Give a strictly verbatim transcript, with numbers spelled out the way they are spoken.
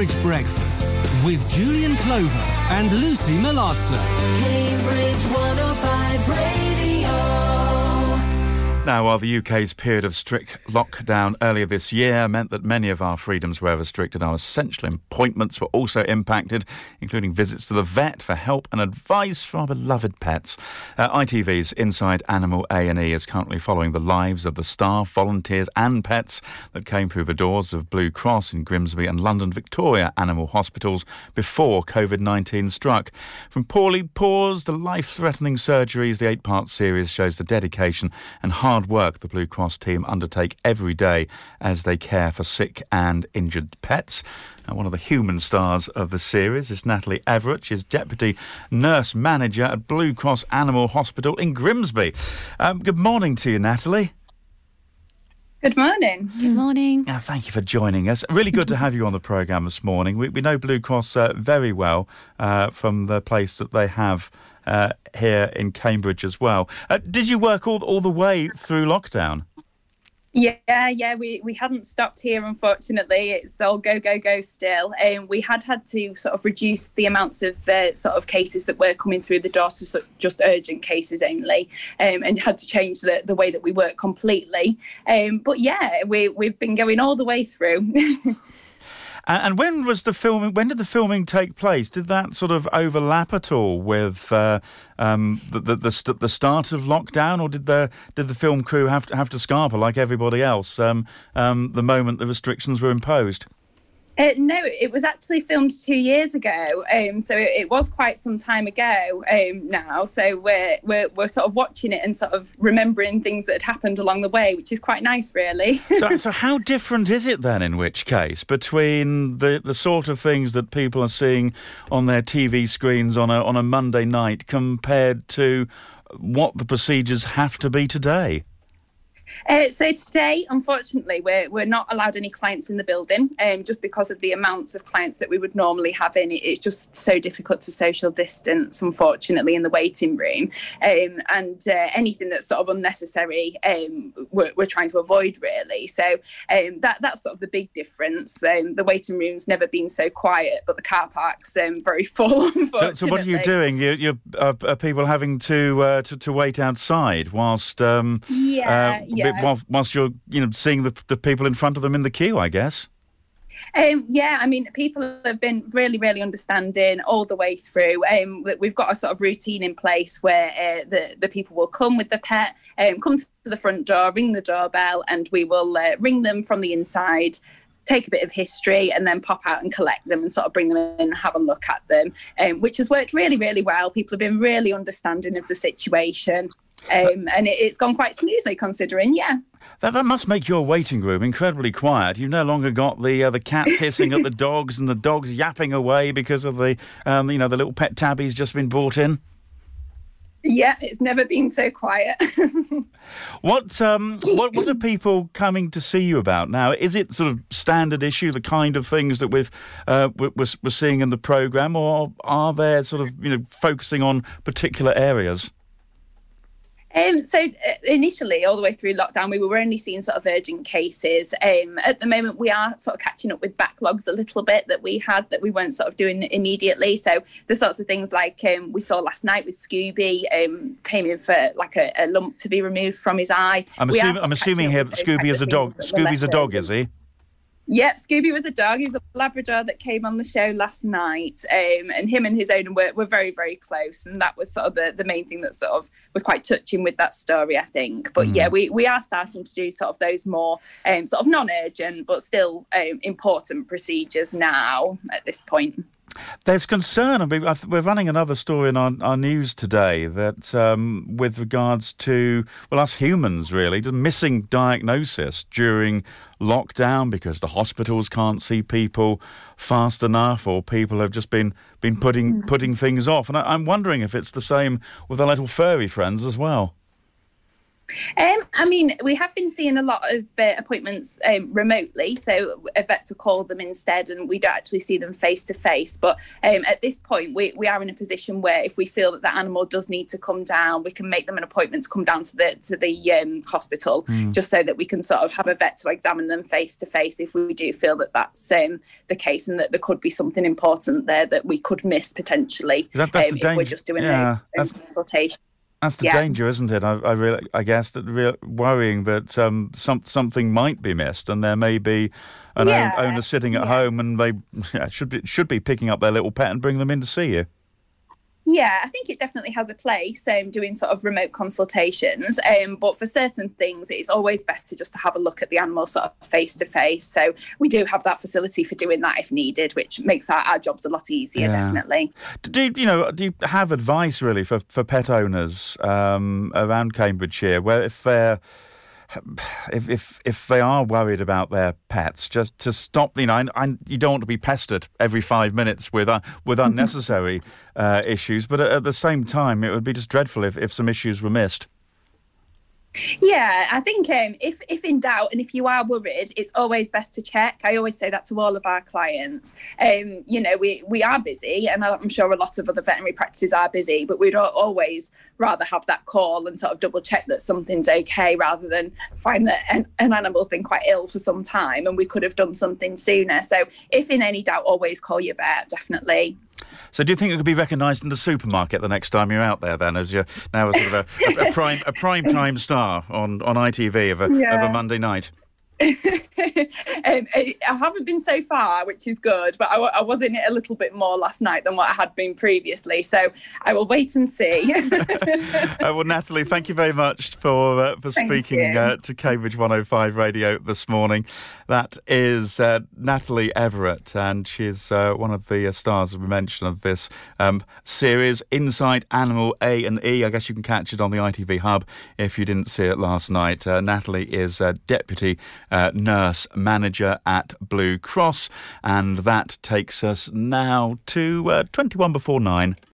Cambridge Breakfast with Julian Clover and Lucy Malazzo. Cambridge one oh five Radio. Now, while the U K's period of strict lockdown earlier this year meant that many of our freedoms were restricted, our essential appointments were also impacted, including visits to the vet for help and advice for our beloved pets. Uh, I T V's Inside Animal A and E is currently following the lives of the staff, volunteers and pets that came through the doors of Blue Cross in Grimsby and London Victoria Animal Hospitals before COVID nineteen struck. From poorly paws to life-threatening surgeries, the eight-part series shows the dedication and hard Hard work the Blue Cross team undertake every day as they care for sick and injured pets. And one of the human stars of the series is Natalie Everett. She's Deputy Nurse Manager at Blue Cross Animal Hospital in Grimsby. Um, good morning to you, Natalie. Good morning. Good morning. Uh, thank you for joining us. Really good to have you on the programme this morning. We, we know Blue Cross uh, very well uh, from the place that they have uh, here in Cambridge as well. Uh, did you work all, all the way through lockdown? Yeah, yeah, we, we hadn't stopped here, unfortunately. It's all go, go, go still. Um, we had had to sort of reduce the amounts of uh, sort of cases that were coming through the door to sort of just urgent cases only, um, and had to change the, the way that we work completely. Um, but yeah, we, we've been going all the way through. And when was the filming? When did the filming take place? Did that sort of overlap at all with uh, um, the the, the, st- the start of lockdown, or did the did the film crew have to have to scarper like everybody else um, um, the moment the restrictions were imposed? Uh, no, it was actually filmed two years ago, um, so it, it was quite some time ago um, now. So we're, we're we're sort of watching it and sort of remembering things that had happened along the way, which is quite nice, really. so, so how different is it then, in which case, between the, the sort of things that people are seeing on their T V screens on a on a Monday night compared to what the procedures have to be today? Uh, so today, unfortunately, we're we're not allowed any clients in the building, um, just because of the amounts of clients that we would normally have in. It's just so difficult to social distance, unfortunately, in the waiting room. Um, and uh, anything that's sort of unnecessary, um, we're, we're trying to avoid, really. So um, that that's sort of the big difference. Um, the waiting room's never been so quiet, but the car park's um, very full, unfortunately. So, so what are you doing? You, you're uh, are people having to, uh, to to wait outside whilst um, yeah, uh, yeah. Whilst, whilst you're, you know, seeing the the people in front of them in the queue, I guess. Um, yeah, I mean, people have been really, really understanding all the way through. Um, we've got a sort of routine in place where uh, the the people will come with the pet, um, come to the front door, ring the doorbell, and we will uh, ring them from the inside, take a bit of history, and then pop out and collect them and sort of bring them in and have a look at them, um, which has worked really, really well. People have been really understanding of the situation. Um, and it, it's gone quite smoothly, considering, yeah. That, that must make your waiting room incredibly quiet. You've no longer got the uh, the cats hissing at the dogs and the dogs yapping away because of the um, you know the little pet tabby's just been brought in. Yeah, it's never been so quiet. What um what what are people coming to see you about now? Is it sort of standard issue, the kind of things that we've uh, we're, we're seeing in the programme, or are they sort of you know focusing on particular areas? Um, so uh, initially, all the way through lockdown, we were only seeing sort of urgent cases. Um, at the moment, we are sort of catching up with backlogs a little bit that we had that we weren't sort of doing immediately. So the sorts of things like um, we saw last night with Scooby, um, came in for like a, a lump to be removed from his eye. I'm assuming, I'm assuming here that Scooby is a dog. Scooby's a dog, is he? Yep, Scooby was a dog. He was a Labrador that came on the show last night, um, and him and his owner were, were very, very close, and that was sort of the, the main thing that sort of was quite touching with that story, I think. But mm. yeah, we, we are starting to do sort of those more um, sort of non-urgent but still um, important procedures now at this point. There's concern. I mean, we're running another story in our, our news today that um, with regards to, well, us humans really, the missing diagnosis during lockdown because the hospitals can't see people fast enough, or people have just been, been putting putting things off. And I, I'm wondering if it's the same with our little furry friends as well. Um, I mean, we have been seeing a lot of uh, appointments um, remotely, so a vet to call them instead, and we don't actually see them face to face. But um, at this point, we, we are in a position where if we feel that the animal does need to come down, we can make them an appointment to come down to the to the um, hospital, mm. just so that we can sort of have a vet to examine them face to face if we do feel that that's um, the case, and that there could be something important there that we could miss potentially that, that's um, the if we're just doing yeah, a consultation. That's the yeah. danger, isn't it? I, I really, I guess that real worrying that um, some something might be missed, and there may be an yeah. own, owner sitting at yeah. home, and they yeah, should be should be picking up their little pet and bring them in to see you. Yeah, I think it definitely has a place, um, doing sort of remote consultations. Um, but for certain things, it's always better just to have a look at the animal sort of face to face. So we do have that facility for doing that if needed, which makes our, our jobs a lot easier, yeah. definitely. Do you know? Do you have advice really for, for pet owners um, around Cambridgeshire, where if they're If, if if they are worried about their pets, just to stop, you know, and, and you don't want to be pestered every five minutes with uh, with unnecessary uh, issues, but at, at the same time, it would be just dreadful if, if some issues were missed. Yeah, I think um, if if in doubt and if you are worried, it's always best to check. I always say that to all of our clients. Um, you know, we, we are busy, and I'm sure a lot of other veterinary practices are busy, but we'd always rather have that call and sort of double check that something's okay, rather than find that an, an animal's been quite ill for some time and we could have done something sooner. So if in any doubt, always call your vet, definitely. So do you think it could be recognised in the supermarket the next time you're out there then, as you're now a sort of a, a, a prime a prime time star on, on I T V of a, yeah. of a Monday night? um, I haven't been so far, which is good, but I, I was in it a little bit more last night than what I had been previously, so I will wait and see. uh, well, Natalie, thank you very much for uh, for Thank speaking uh, to Cambridge one oh five Radio this morning. That is uh, Natalie Everett, and she's uh, one of the uh, stars, as we mentioned, of this um, series, Inside Animal A and E. I guess you can catch it on the I T V Hub if you didn't see it last night. Uh, Natalie is uh, Deputy Uh, nurse manager at Blue Cross, and that takes us now to uh, twenty-one before nine.